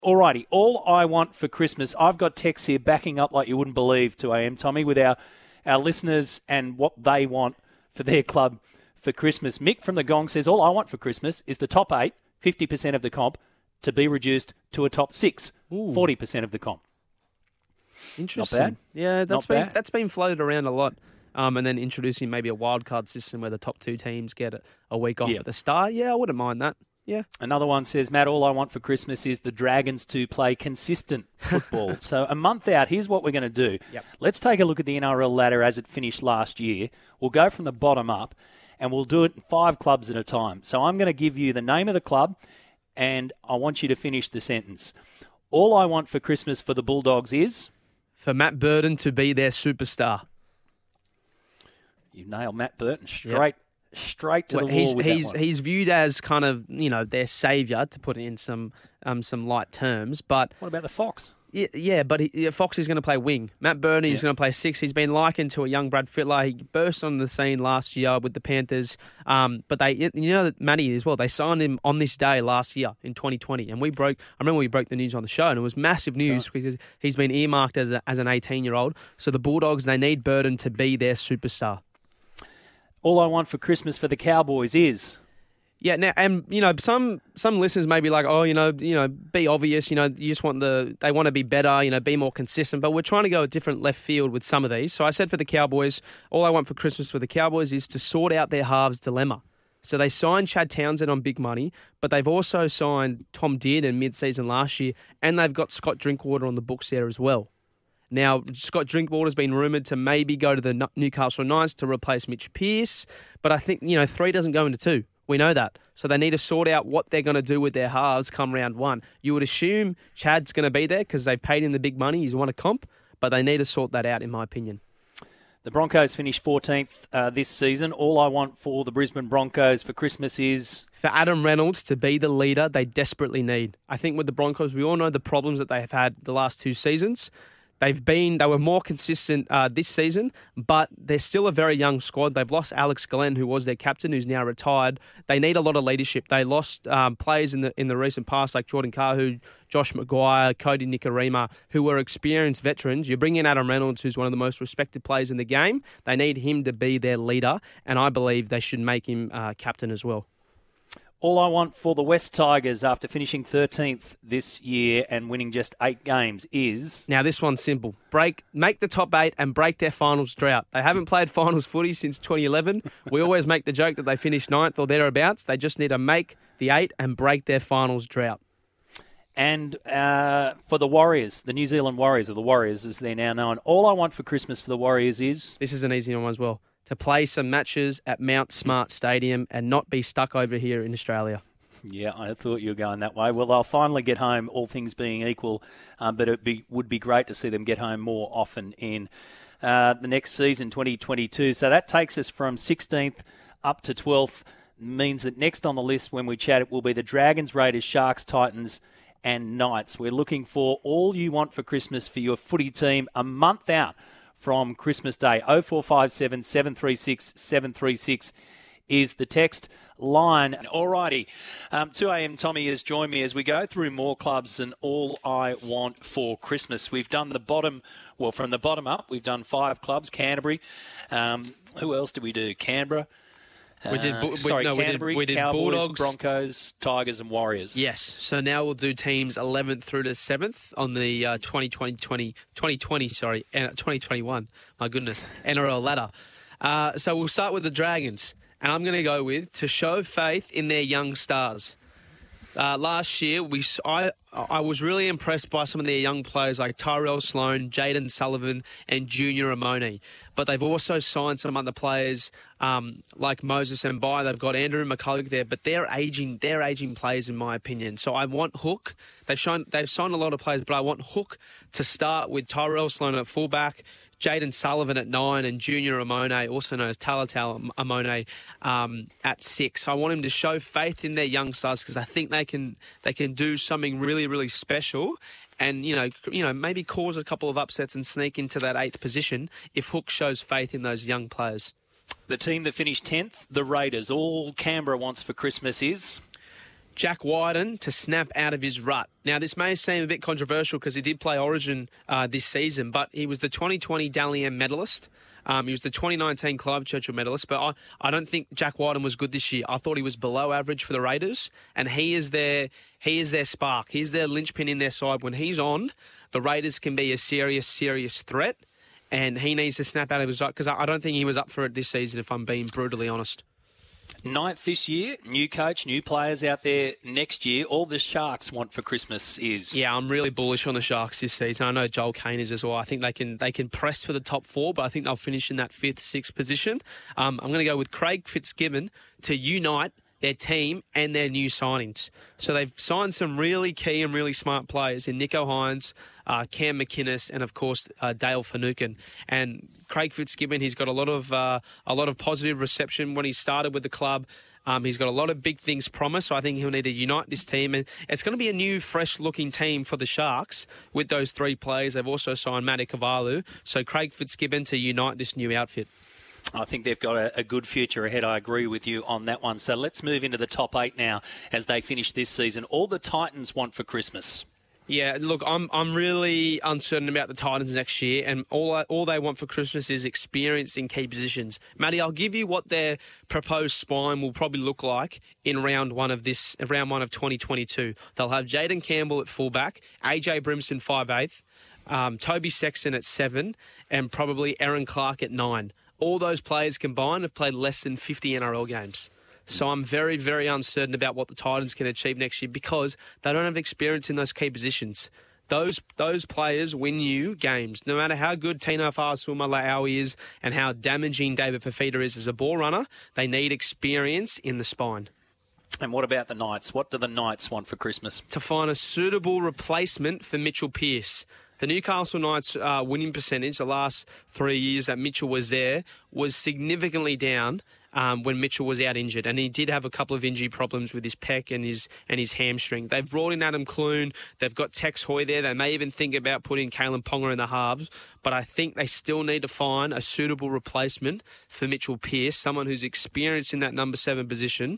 Alrighty, all I want for Christmas, I've got texts here backing up like you wouldn't believe 2am, Tommy, with our listeners and what they want for their club for Christmas. Mick from the Gong says, all I want for Christmas is the top 8, 50% of the comp, to be reduced to a top 6, 40% of the comp. Interesting. Not bad. Yeah, Not bad. that's been floated around a lot. And then introducing maybe a wildcard system where the top 2 teams get a week off at the start. Yeah, I wouldn't mind that. Yeah. Another one says, Matt, all I want for Christmas is the Dragons to play consistent football. So a month out, here's what we're going to do. Yep. Let's take a look at the NRL ladder as it finished last year. We'll go from the bottom up, and we'll do it in 5 clubs at a time. So I'm going to give you the name of the club, and I want you to finish the sentence. All I want for Christmas for the Bulldogs is... For Matt Burton to be their superstar. You nailed Matt Burton straight to the wall with that one. He's viewed as kind of, their saviour, to put it in some light terms. But what about the Fox? Yeah, but Fox is going to play wing. Matt Burton is going to play 6. He's been likened to a young Brad Fittler. He burst on the scene last year with the Panthers. But Matty as well, they signed him on this day last year in 2020. And I remember we broke the news on the show, and it was massive news because he's been earmarked as an 18-year-old. So the Bulldogs, they need Burton to be their superstar. All I want for Christmas for the Cowboys is... Yeah, now, and some listeners may be like, be obvious. You just want they want to be better. Be more consistent. But we're trying to go a different left field with some of these. So I said for the Cowboys, all I want for Christmas for the Cowboys is to sort out their halves dilemma. So they signed Chad Townsend on big money, but they've also signed Tom Dearden mid-season last year, and they've got Scott Drinkwater on the books there as well. Now, Scott Drinkwater's been rumoured to maybe go to the Newcastle Knights to replace Mitch Pearce, but I think 3 doesn't go into 2. We know that. So they need to sort out what they're going to do with their halves come round 1. You would assume Chad's going to be there because they've paid him the big money. He's won a comp, but they need to sort that out, in my opinion. The Broncos finished 14th this season. All I want for the Brisbane Broncos for Christmas is... For Adam Reynolds to be the leader they desperately need. I think with the Broncos, we all know the problems that they have had the last 2 seasons. They were more consistent this season, but they're still a very young squad. They've lost Alex Glenn, who was their captain, who's now retired. They need a lot of leadership. They lost players in the recent past like Jordan Cahu, Josh Maguire, Cody Nikorima, who were experienced veterans. You bring in Adam Reynolds, who's one of the most respected players in the game. They need him to be their leader, and I believe they should make him captain as well. All I want for the West Tigers after finishing 13th this year and winning just 8 games is... Now, this one's simple. Make the top 8 and break their finals drought. They haven't played finals footy since 2011. We always make the joke that they finished 9th or thereabouts. They just need to make the 8 and break their finals drought. And for the Warriors, the New Zealand Warriors, or the Warriors as they're now known, all I want for Christmas for the Warriors is... This is an easy one as well. To play some matches at Mount Smart Stadium and not be stuck over here in Australia. Yeah, I thought you were going that way. Well, they'll finally get home, all things being equal, but it would be great to see them get home more often in the next season, 2022. So that takes us from 16th up to 12th, means that next on the list when we chat it will be the Dragons, Raiders, Sharks, Titans and Knights. We're looking for all you want for Christmas for your footy team a month out from Christmas Day. 0457 736 736 is the text line. Alrighty, 2am Tommy has joined me as we go through more clubs and all I want for Christmas. We've done from the bottom up, we've done 5 clubs. Canterbury. Who else did we do? Canberra. Canterbury, we did Cowboys, Bulldogs, Broncos, Tigers and Warriors. Yes. So now we'll do teams 11th through to 7th on the 2021. My goodness, NRL ladder. So we'll start with the Dragons. And I'm going to go with to show faith in their young stars. Last year, I was really impressed by some of their young players like Tyrell Sloan, Jaden Sullivan, and Junior Amoni. But they've also signed some other players like Moses and Mbai. They've got Andrew McCulloch there, but they're aging players in my opinion. So I want Hook. They've signed a lot of players, but I want Hook to start with Tyrell Sloan at fullback, Jaden Sullivan at 9 and Junior Amone, also known as Talatau Amone, at 6. I want him to show faith in their young stars because I think they can do something really, really special and, maybe cause a couple of upsets and sneak into that 8th position if Hook shows faith in those young players. The team that finished 10th, the Raiders. All Canberra wants for Christmas is... Jack Wyden to snap out of his rut. Now, this may seem a bit controversial because he did play Origin this season, but he was the 2020 Dally M medalist. He was the 2019 Clive Churchill medalist, but I don't think Jack Wyden was good this year. I thought he was below average for the Raiders, and he is their spark. He's their linchpin in their side. When he's on, the Raiders can be a serious threat, and he needs to snap out of his rut because I don't think he was up for it this season, if I'm being brutally honest. 9th this year, new coach, new players out there next year. All the Sharks want for Christmas is... Yeah, I'm really bullish on the Sharks this season. I know Joel Kane is as well. I think they can press for the top 4, but I think they'll finish in that 5th, 6th position. I'm going to go with Craig Fitzgibbon to unite their team and their new signings. So they've signed some really key and really smart players in Nico Hines, Cam McInnes, and of course Dale Finucane. And Craig Fitzgibbon, he's got a lot of positive reception when he started with the club. He's got a lot of big things promised, so I think he'll need to unite this team. And it's going to be a new, fresh-looking team for the Sharks with those 3 players. They've also signed Matty Kavalu. So Craig Fitzgibbon to unite this new outfit. I think they've got a good future ahead. I agree with you on that one. So let's move into the top 8 now as they finish this season. All the Titans want for Christmas. Yeah, look, I'm really uncertain about the Titans next year, and all they want for Christmas is experience in key positions. Matty, I'll give you what their proposed spine will probably look like in round one of 2022. They'll have Jaden Campbell at fullback, AJ Brimson 5'8", Toby Sexton at 7, and probably Aaron Clark at 9. All those players combined have played less than 50 NRL games. So I'm very, very uncertain about what the Titans can achieve next year because they don't have experience in those key positions. Those players win you games. No matter how good Tino Fa'asuamaleaui is and how damaging David Fifita is as a ball runner, they need experience in the spine. And what about the Knights? What do the Knights want for Christmas? To find a suitable replacement for Mitchell Pearce. The Newcastle Knights winning percentage the last 3 years that Mitchell was there was significantly down when Mitchell was out injured, and he did have a couple of injury problems with his pec and his hamstring. They've brought in Adam Clune. They've got Tex Hoy there. They may even think about putting Kalen Ponga in the halves, but I think they still need to find a suitable replacement for Mitchell Pearce, someone who's experienced in that number 7 position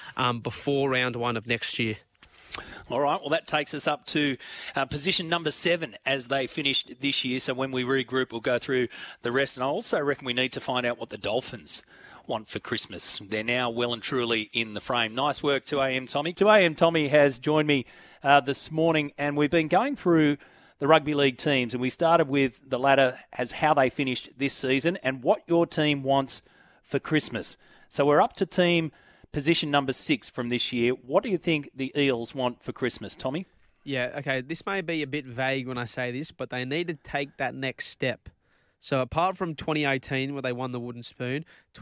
before round 1 of next year. All right, well, that takes us up to position number 7 as they finished this year. So when we regroup, we'll go through the rest. And I also reckon we need to find out what the Dolphins want for Christmas. They're now well and truly in the frame. Nice work, 2AM Tommy. 2AM Tommy has joined me this morning, and we've been going through the rugby league teams, and we started with the ladder as how they finished this season and what your team wants for Christmas. So we're up to team position number 6 from this year. What do you think the Eels want for Christmas, Tommy? Yeah, okay, this may be a bit vague when I say this, but they need to take that next step. So apart from 2018, where they won the Wooden Spoon,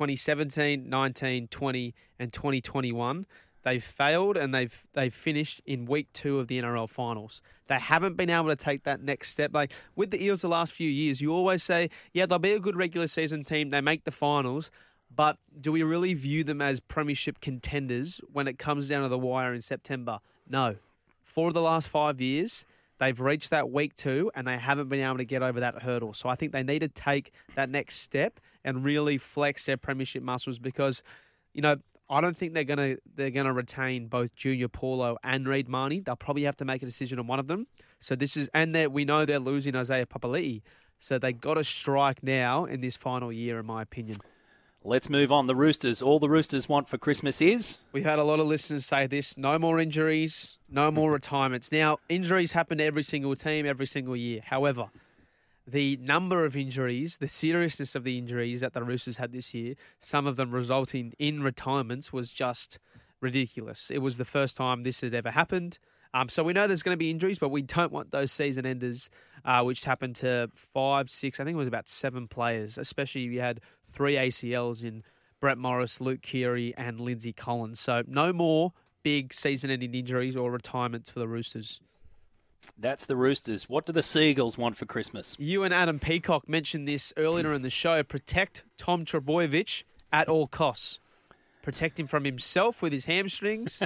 2017, 19, 20, and 2021, they've failed and they've finished in week 2 of the NRL finals. They haven't been able to take that next step. Like with the Eels the last few years, you always say, yeah, they'll be a good regular season team. They make the finals. But do we really view them as premiership contenders when it comes down to the wire in September? No. For the last 5 years, they've reached that week 2 and they haven't been able to get over that hurdle. So I think they need to take that next step and really flex their premiership muscles because, you know, I don't think they're gonna retain both Junior Paulo and Reid Marnie. They'll probably have to make a decision on one of them. So we know they're losing Isaiah Papali'i. So they got to strike now in this final year, in my opinion. Let's move on. The Roosters. All the Roosters want for Christmas is? We've had a lot of listeners say this. No more injuries, no more retirements. Now, injuries happen to every single team, every single year. However, the number of injuries, the seriousness of the injuries that the Roosters had this year, some of them resulting in retirements, was just ridiculous. It was the first time this had ever happened. So we know there's going to be injuries, but we don't want those season enders, which happened to 5, 6, I think it was about 7 players, especially if you had 3 ACLs in Brett Morris, Luke Keary, and Lindsay Collins. So no more big season-ending injuries or retirements for the Roosters. That's the Roosters. What do the Seagulls want for Christmas? You and Adam Peacock mentioned this earlier in the show. Protect Tom Trbojevic at all costs. Protect him from himself with his hamstrings.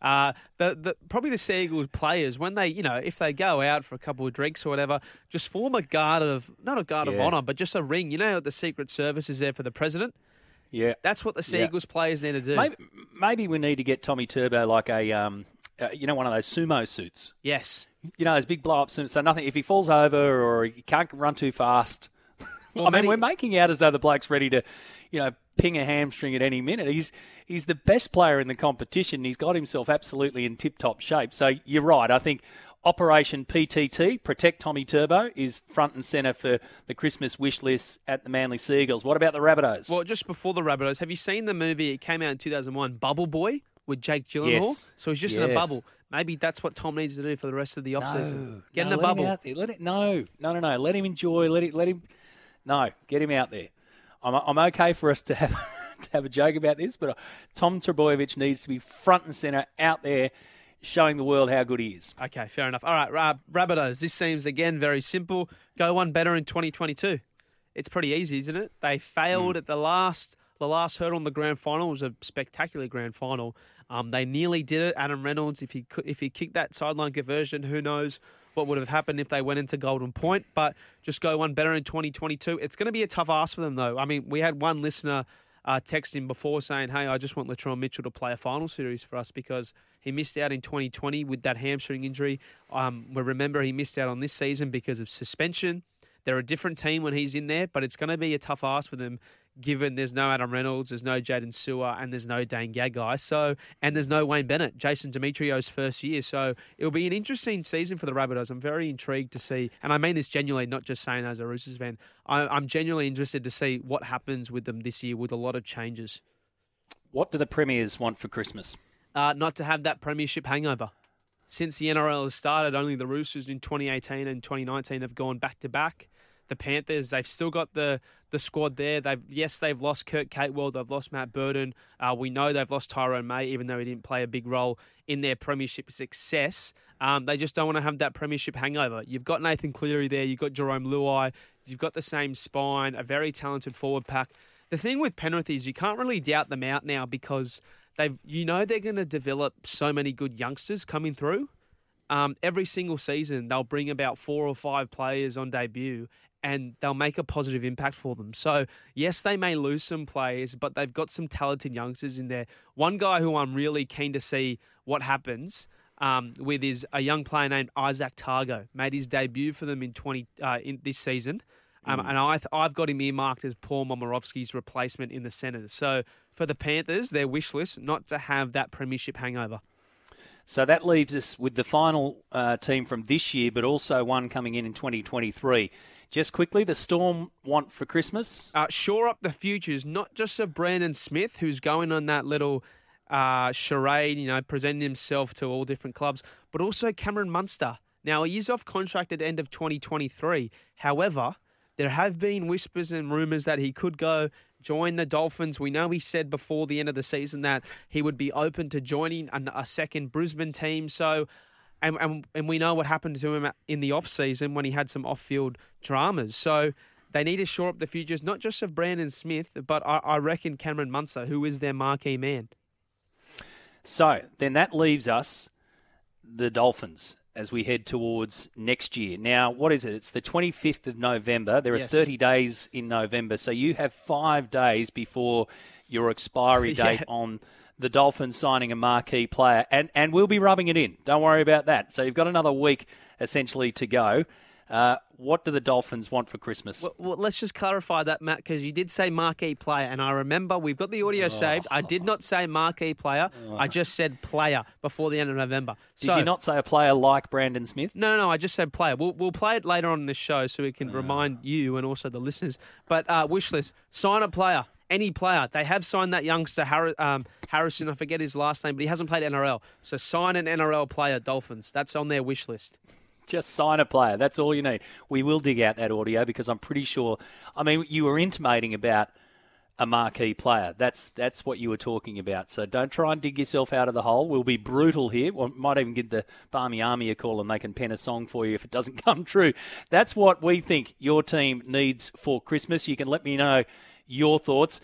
Probably the Seagulls players, when they, if they go out for a couple of drinks or whatever, just form a guard of, not a guard of honour, but just a ring. You know, the Secret Service is there for the president. Yeah. That's what the Seagulls players need to do. Maybe we need to get Tommy Turbo like a one of those sumo suits. Yes. Those big blow-up suits. So nothing, if he falls over or he can't run too fast. Well, we're making out as though the bloke's ready to, ping a hamstring at any minute. He's the best player in the competition. He's got himself absolutely in tip-top shape. So you're right. I think Operation PTT, Protect Tommy Turbo, is front and centre for the Christmas wish list at the Manly Seagulls. What about the Rabbitohs? Well, just before the Rabbitohs, have you seen the movie? It came out in 2001, Bubble Boy, with Jake Gyllenhaal. Yes. So he's just in a bubble. Maybe that's what Tom needs to do for the rest of the off-season. Get in a bubble. Let him enjoy. Let him. No, get him out there. I'm okay for us to have a joke about this, but Tom Trbojevic needs to be front and centre out there, showing the world how good he is. Okay, fair enough. All right, Rabbitohs. This seems, again, very simple. Go one better in 2022. It's pretty easy, isn't it? They failed at the last hurdle in the grand final. It was a spectacular grand final. They nearly did it. Adam Reynolds, if he kicked that sideline conversion, who knows what would have happened if they went into Golden Point. But just go one better in 2022. It's going to be a tough ask for them, though. I mean, we had one listener text him before saying, hey, I just want Latrell Mitchell to play a final series for us because he missed out in 2020 with that hamstring injury. We remember he missed out on this season because of suspension. They're a different team when he's in there, but it's going to be a tough ask for them given there's no Adam Reynolds, there's no Jaden Sewer, and there's no Dane Gagai. And there's no Wayne Bennett, Jason Demetrio's first year. So it'll be an interesting season for the Rabbitohs. I'm very intrigued to see, and I mean this genuinely, not just saying as a Roosters fan. I'm genuinely interested to see what happens with them this year with a lot of changes. What do the Premiers want for Christmas? Not to have that premiership hangover. Since the NRL has started, only the Roosters in 2018 and 2019 have gone back-to-back. The Panthers, they've still got the squad there. They've lost Kurt Catewell. They've lost Matt Burton. We know they've lost Tyrone May, even though he didn't play a big role in their premiership success. They just don't want to have that premiership hangover. You've got Nathan Cleary there. You've got Jerome Luai. You've got the same spine, a very talented forward pack. The thing with Penrith is you can't really doubt them out now because they're going to develop so many good youngsters coming through. Every single season, they'll bring about 4 or 5 players on debut and they'll make a positive impact for them. So, yes, they may lose some players, but they've got some talented youngsters in there. One guy who I'm really keen to see what happens with is a young player named Isaac Targo. Made his debut for them in this season. And I've got him earmarked as Paul Momirovski's replacement in the centres. So, for the Panthers, their wish list, not to have that premiership hangover. So that leaves us with the final team from this year, but also one coming in 2023. Just quickly, the Storm want for Christmas? Shore up the futures, not just of Brandon Smith, who's going on that little charade, presenting himself to all different clubs, but also Cameron Munster. Now, he is off contract at the end of 2023. However, there have been whispers and rumours that he could go join the Dolphins. We know he said before the end of the season that he would be open to joining a second Brisbane team. So, and we know what happened to him in the off-season when he had some off-field dramas. So they need to shore up the futures, not just of Brandon Smith, but I reckon Cameron Munster, who is their marquee man. So then that leaves us the Dolphins as we head towards next year. Now, what is it? It's the 25th of November. There are 30 days in November, so you have 5 days before your expiry date on the Dolphins signing a marquee player, and we'll be rubbing it in. Don't worry about that. So you've got another week, essentially, to go. What do the Dolphins want for Christmas? Well, let's just clarify that, Matt, because you did say marquee player, and I remember we've got the audio saved. I did not say marquee player. I just said player before the end of November. Did you not say a player like Brandon Smith? No, I just said player. We'll play it later on in this show so we can remind you and also the listeners. But wish list, sign a player. Any player. They have signed that youngster, Harrison. I forget his last name, but he hasn't played NRL. So sign an NRL player, Dolphins. That's on their wish list. Just sign a player. That's all you need. We will dig out that audio because I'm pretty sure. I mean, you were intimating about a marquee player. That's what you were talking about. So don't try and dig yourself out of the hole. We'll be brutal here. We might even give the Barmy Army a call and they can pen a song for you if it doesn't come true. That's what we think your team needs for Christmas. You can let me know your thoughts.